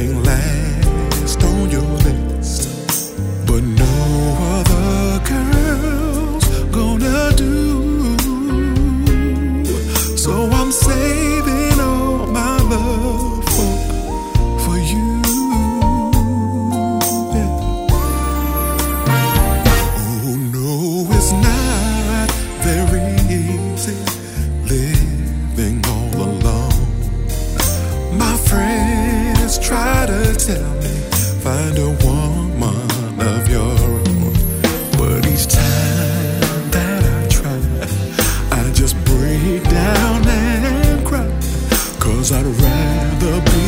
ain't last on your list, but no other girl's gonna do. So I'm saving all my love for you. Yeah. Oh no, it's not very easy living all alone. My friends try to tell me find a woman of your own, but each time that I try, I just break down and cry, 'cause I'd rather be